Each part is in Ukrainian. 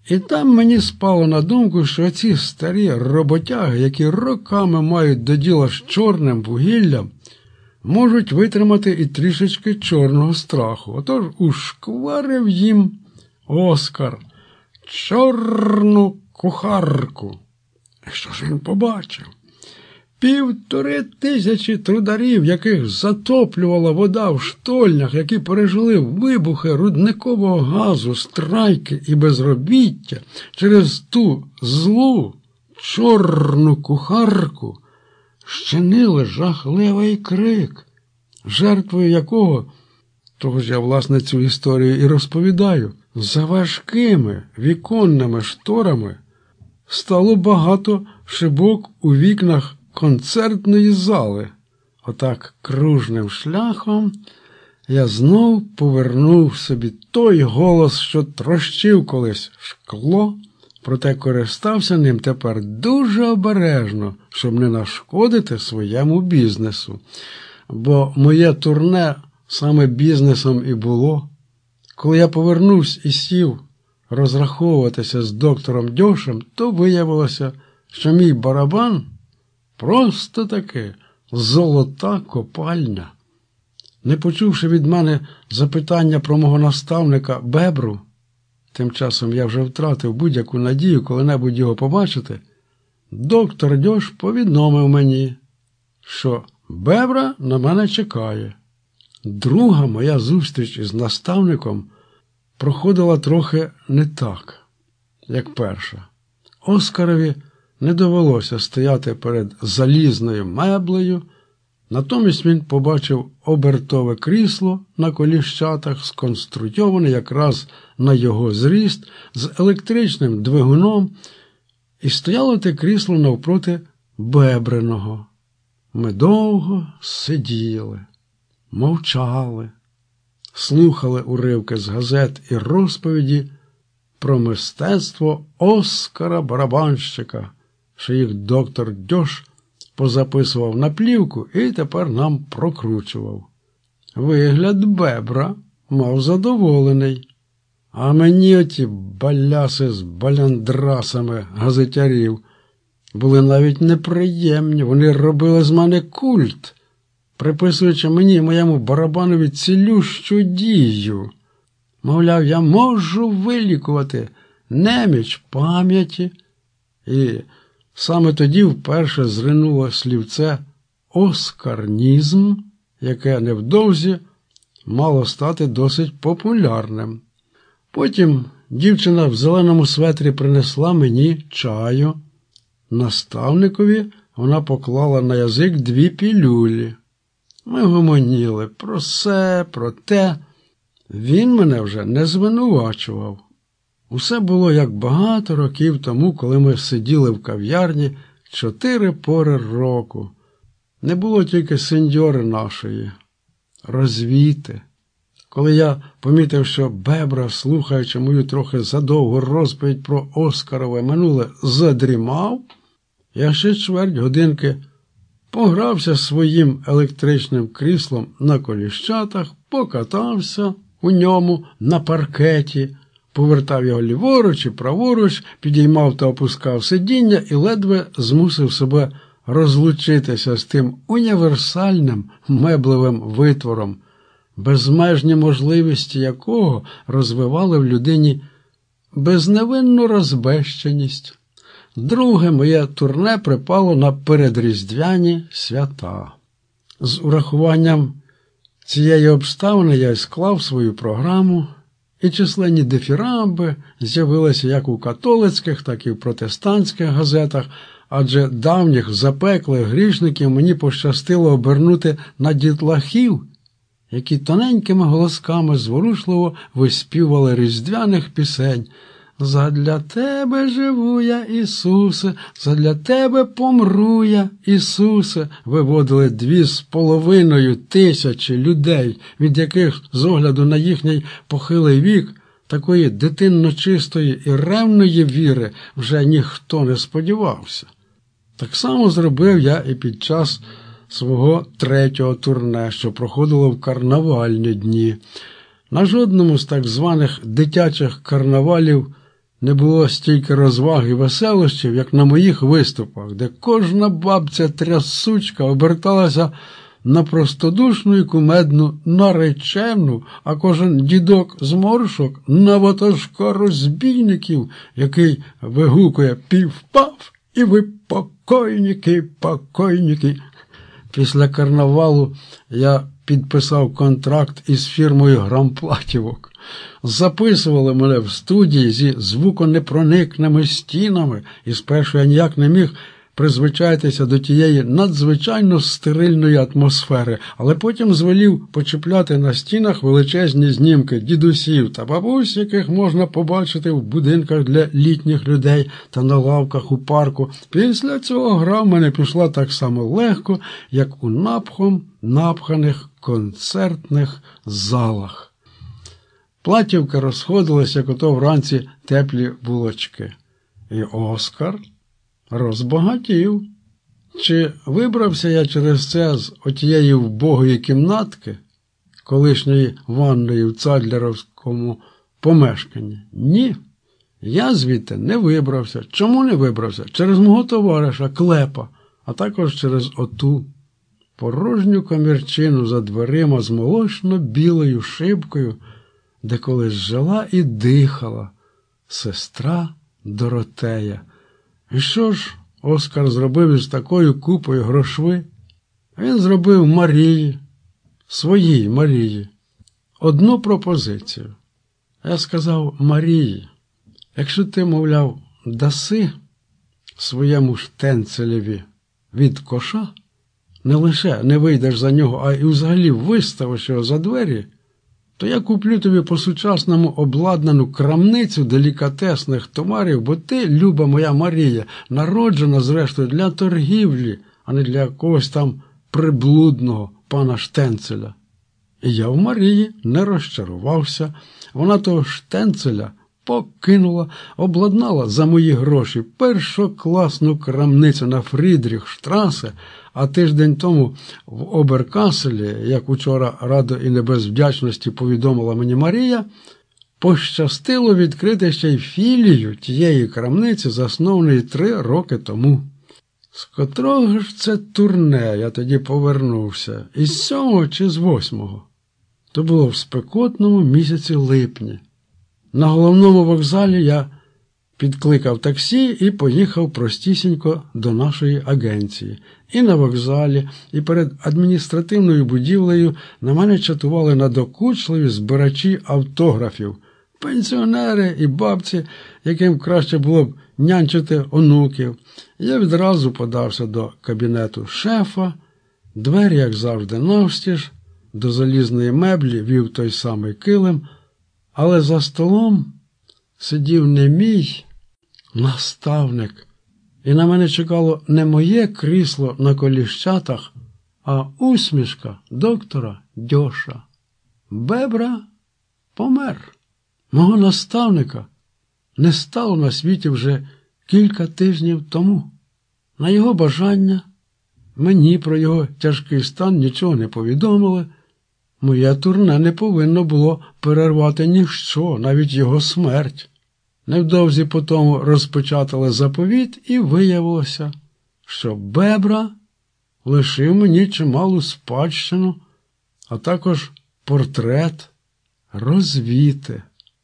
І там мені спало на думку, що ці старі роботяги, які роками мають до діла з чорним вугіллям, можуть витримати і трішечки чорного страху. Отож ушкварив їм Оскар чорну кухарку. Що ж він побачив? 1500 трударів, яких затоплювала вода в штольнях, які пережили вибухи рудникового газу, страйки і безробіття, через ту злу чорну кухарку щинили жахливий крик, жертвою якого, того ж я, власне, цю історію і розповідаю, за важкими віконними шторами стало багато шибок у вікнах концертної зали. Отак кружним шляхом я знов повернув собі той голос, що трощив колись шкло, проте користався ним тепер дуже обережно, щоб не нашкодити своєму бізнесу. Бо моє турне саме бізнесом і було. Коли я повернувся і сів розраховуватися з доктором Дьошем, то виявилося, що мій барабан просто таки золота копальня. Не почувши від мене запитання про мого наставника Бебру, тим часом я вже втратив будь-яку надію коли-небудь його побачити, доктор Дьош повідомив мені, що Бебра на мене чекає. Друга моя зустріч із наставником проходила трохи не так, як перша. Оскарові не довелося стояти перед залізною меблею, натомість він побачив обертове крісло на коліщатах, сконструйоване якраз на його зріст, з електричним двигуном, і стояло те крісло навпроти Бебриного. Ми довго сиділи, мовчали, слухали уривки з газет і розповіді про мистецтво Оскара барабанщика, що їх доктор Дьош позаписував на плівку і тепер нам прокручував. Вигляд Бебра мав задоволений, а мені оті баляси з баляндрасами газетярів були навіть неприємні, вони робили з мене культ, приписуючи мені і моєму барабанові цілющу дію. Мовляв, я можу вилікувати неміч пам'яті. І саме тоді вперше зринуло слівце «оскарнізм», яке невдовзі мало стати досить популярним. Потім дівчина в зеленому светрі принесла мені чаю. Наставникові вона поклала на язик 2 пілюлі. Ми гомоніли про се, про те. Він мене вже не звинувачував. Усе було як багато років тому, коли ми сиділи в кав'ярні 4 пори року. Не було тільки сеньори нашої, розвіти. Коли я помітив, що Бебра, слухаючи мою трохи задовгу розповідь про Оскарове минуле, задрімав, я ще чверть годинки погрався своїм електричним кріслом на коліщатах, покатався у ньому на паркеті, повертав його ліворуч і праворуч, підіймав та опускав сидіння і ледве змусив себе розлучитися з тим універсальним меблевим витвором, безмежні можливості якого розвивали в людині безневинну розбещеність. Друге моє турне припало на передріздвяні свята. З урахуванням цієї обставини я склав свою програму, і численні дифірамби з'явилися як у католицьких, так і в протестантських газетах, адже давніх запеклих грішників мені пощастило обернути на дітлахів, які тоненькими голосками зворушливо виспівували різдвяних пісень. «Задля тебе живу я, Ісусе, задля тебе помру я, Ісусе», виводили 2500 людей, від яких, з огляду на їхній похилий вік, такої дитинно-чистої і ревної віри вже ніхто не сподівався. Так само зробив я і під час свого 3-го турне, що проходило в карнавальні дні. На жодному з так званих дитячих карнавалів не було стільки розваг і веселощів, як на моїх виступах, де кожна бабця-трясучка оберталася на простодушну і кумедну наречену, а кожен дідок з моршок на ватажка розбійників, який вигукує «пів-пав» і «ви покойники, покойники». Після карнавалу я підписав контракт із фірмою грамплатівок. Записували мене в студії зі звуконепроникними стінами, і спершу я ніяк не міг призвичайтеся до тієї надзвичайно стерильної атмосфери, але потім звелів почіпляти на стінах величезні знімки дідусів та бабусь, яких можна побачити в будинках для літніх людей та на лавках у парку. Після цього гра в мене пішла так само легко, як у напханих концертних залах. Платівка розходилася, як ото вранці теплі булочки. І Оскар розбагатів. Чи вибрався я через це з отієї вбогої кімнатки, колишньої ванної в цадлеровському помешканні? Ні. Я звідти не вибрався. Чому не вибрався? Через мого товариша Клепа, а також через оту порожню комірчину за дверима з молочно-білою шибкою, де колись жила і дихала сестра Доротея. І що ж Оскар зробив із такою купою грошви? Він зробив Марії, своїй Марії, одну пропозицію. Я сказав Марії, якщо ти, мовляв, даси своєму штенцелеві від коша, не лише не вийдеш за нього, а й взагалі виставиш його за двері, то я куплю тобі по-сучасному обладнану крамницю делікатесних товарів, бо ти, люба моя Марія, народжена, зрештою, для торгівлі, а не для якогось там приблудного пана Штенцеля. І я в Марії не розчарувався. Вона того Штенцеля покинула, обладнала за мої гроші першокласну крамницю на Фрідріхштрасе, а тиждень тому в Оберкаселі, як учора радо і не без вдячності повідомила мені Марія, пощастило відкрити ще й філію тієї крамниці, заснованої 3 роки тому. З котрого ж це турне я тоді повернувся? Із 7-го чи з 8-го? То було в спекотному місяці липня. На головному вокзалі я підкликав таксі і поїхав простісінько до нашої агенції. І на вокзалі, і перед адміністративною будівлею на мене чатували надокучливі збирачі автографів, пенсіонери і бабці, яким краще було б нянчити онуків. Я відразу подався до кабінету шефа, двері, як завжди, навстіж, до залізної меблі вів той самий килим, але за столом сидів не мій наставник, і на мене чекало не моє крісло на коліщатах, а усмішка доктора Дьоша. Бебра помер. Мого наставника не стало на світі вже кілька тижнів тому. На його бажання мені про його тяжкий стан нічого не повідомили. Моє турне не повинно було перервати ніщо, навіть його смерть. Невдовзі потому розпечатали заповіт, і виявилося, що Бебра лишив мені чималу спадщину, а також портрет Розвіти.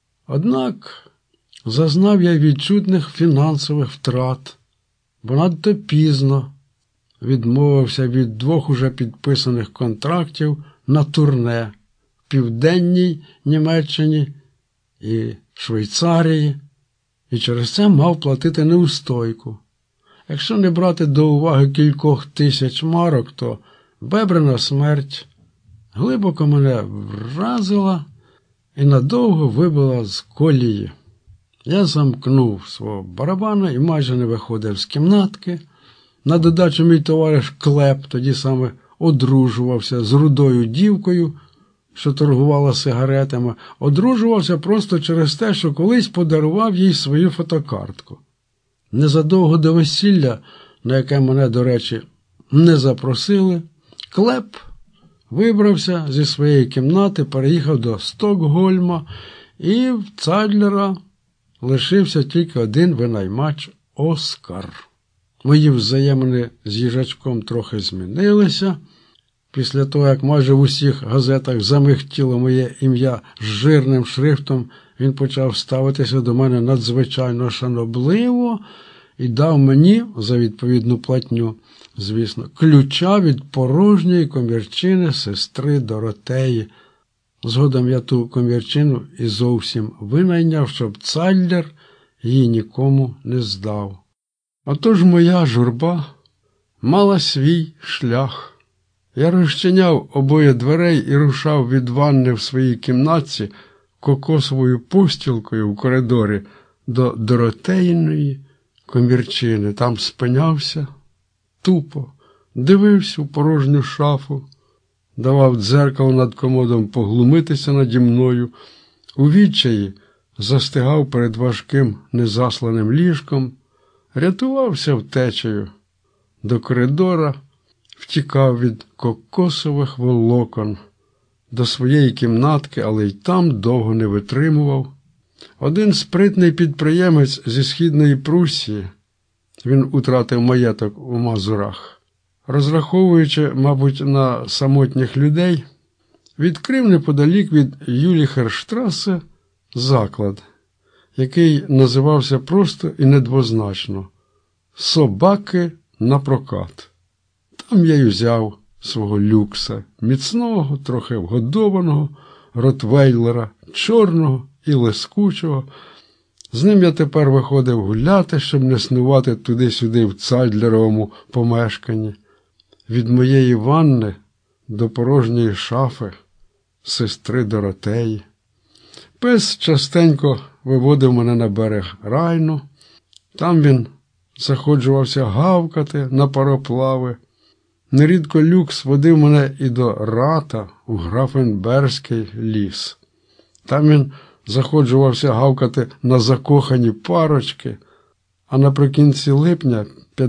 Однак зазнав я відчутних фінансових втрат, бо надто пізно відмовився від 2 уже підписаних контрактів на турне в Південній Німеччині і Швейцарії, і через це мав платити неустойку. Якщо не брати до уваги кількох тисяч марок, то Бебрина смерть глибоко мене вразила і надовго вибила з колії. Я замкнув свого барабана і майже не виходив з кімнатки. На додачу мій товариш Клеп тоді саме одружувався з рудою дівкою, що торгувала сигаретами, одружувався просто через те, що колись подарував їй свою фотокартку. Незадовго до весілля, на яке мене, до речі, не запросили, Клеп вибрався зі своєї кімнати, переїхав до Стокгольма і в Цадлера Лишився тільки один винаймач Оскар. Мої взаємини з їжачком трохи змінилися. Після того, як майже в усіх газетах замихтіло моє ім'я з жирним шрифтом, він почав ставитися до мене надзвичайно шанобливо і дав мені, за відповідну платню, звісно, ключа від порожньої комірчини сестри Доротеї. Згодом я ту комірчину і зовсім винайняв, щоб Цайлер її нікому не здав. Отож моя журба мала свій шлях. Я розчиняв обоє дверей і рушав від ванни в своїй кімнатці кокосовою постілкою в коридорі до Доротеїної комірчини. Там спинявся, тупо, дивився в порожню шафу, давав дзеркало над комодом поглумитися наді мною, у відчаї застигав перед важким незасланим ліжком, рятувався втечею до коридора, втікав від кокосових волокон до своєї кімнатки, але й там довго не витримував. Один спритний підприємець зі Східної Пруссії, він утратив маєток у Мазурах, розраховуючи, мабуть, на самотніх людей, відкрив неподалік від Юліхерштрасе заклад, який називався просто і недвозначно «Собаки на прокат». Там я й взяв свого люкса, міцного, трохи вгодованого, ротвейлера, чорного і лискучого. З ним я тепер виходив гуляти, щоб не снувати туди-сюди в Цайдлеровому помешканні. Від моєї ванни до порожньої шафи сестри Доротеї. Пес частенько виводив мене на берег Райну. Там він заходжувався гавкати на пароплави. Нерідко люкс водив мене і до Рата у Графенберзький ліс. Там він заходжувався гавкати на закохані парочки, а наприкінці липня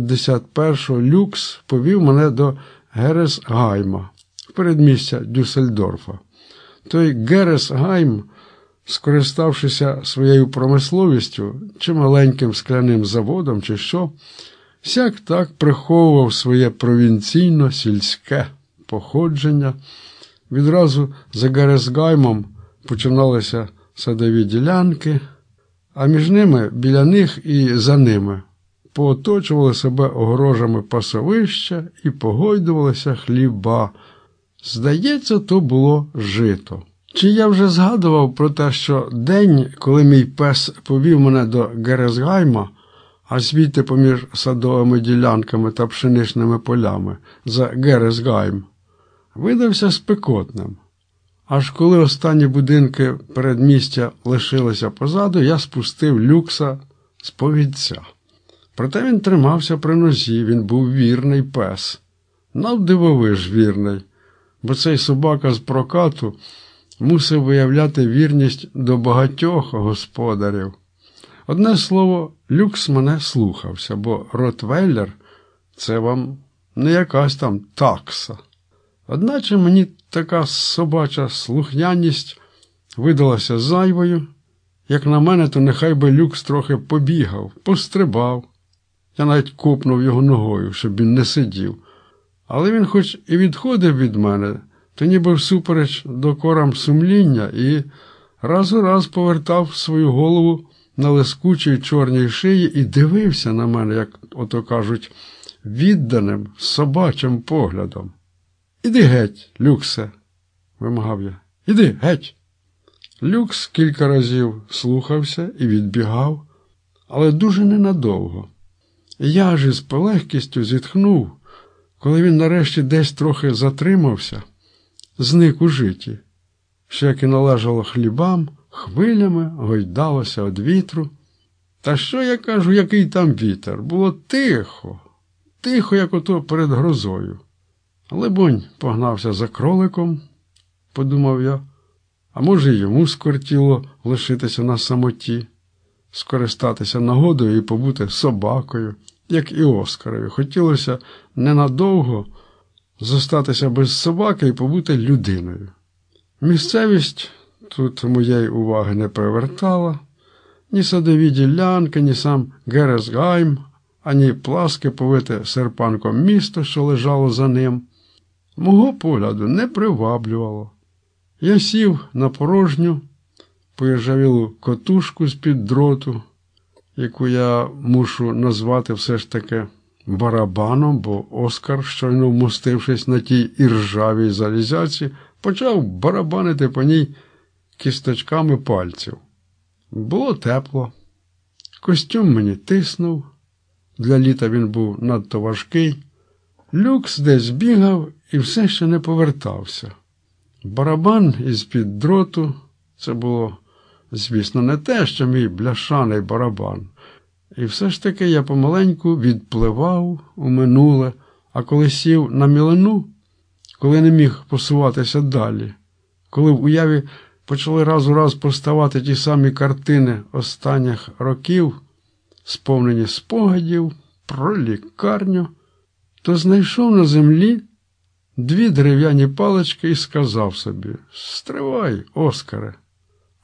51-го люкс повів мене до Гересгайма, в передмістя Дюссельдорфа. Той Гересгайм, скориставшися своєю промисловістю, чи маленьким скляним заводом, чи що, сяк так приховував своє провінційно-сільське походження. Відразу за Гересгаймом починалися садові ділянки, а між ними, біля них і за ними, пооточували себе огорожами пасовища і погойдувалися хліба. Здається, то було жито. Чи я вже згадував про те, що день, коли мій пес повів мене до Гересгайма, а звідти поміж садовими ділянками та пшеничними полями за Гересгайм, видався спекотним. Аж коли останні будинки передмістя лишилися позаду, я спустив люкса з повідця. Проте він тримався при нозі, він був вірний пес. Навдивовиж вірний, бо цей собака з прокату мусив виявляти вірність до багатьох господарів. Одне слово, люкс мене слухався, бо ротвейлер – це вам не якась там такса. Одначе мені така собача слухняність видалася зайвою. Як на мене, то нехай би люкс трохи побігав, пострибав. Я навіть копнув його ногою, щоб він не сидів. Але він хоч і відходив від мене, то ніби всупереч докорам сумління і раз у раз повертав свою голову на лискучій чорній шиї і дивився на мене, як ото кажуть, відданим собачим поглядом. «Іди геть, люксе!» – вимагав я. «Іди геть!» Люкс кілька разів слухався і відбігав, але дуже ненадовго. Я ж із полегкістю зітхнув, коли він нарешті десь трохи затримався, зник у житі, що, як і належало хлібам, хвилями гойдалося від вітру. Та що я кажу, який там вітер? Було тихо, тихо, як ото перед грозою. Либонь погнався за кроликом, подумав я, а може й йому скортіло лишитися на самоті, скористатися нагодою і побути собакою, як і Оскарові. Хотілося ненадовго зостатися без собаки і побути людиною. Місцевість тут моєї уваги не привертала. Ні садові ділянки, ні сам Гересгайм, ані пласке повите серпанком місто, що лежало за ним, мого погляду не приваблювало. Я сів на порожню, поіржавілу котушку з-під дроту, яку я мушу назвати все ж таки барабаном, бо Оскар, щойно вмостившись на тій іржавій залізяці, почав барабанити по ній кісточками пальців. Було тепло. Костюм мені тиснув. Для літа він був надто важкий. Люкс десь бігав і все ще не повертався. Барабан із-під дроту – це було, звісно, не те, що мій бляшаний барабан. І все ж таки я помаленьку відпливав у минуле, а коли сів на мілину, коли не міг посуватися далі, коли в уяві почали раз у раз поставати ті самі картини останніх років, сповнені спогадів про лікарню, то знайшов на землі 2 дерев'яні палички і сказав собі: «Стривай, Оскаре,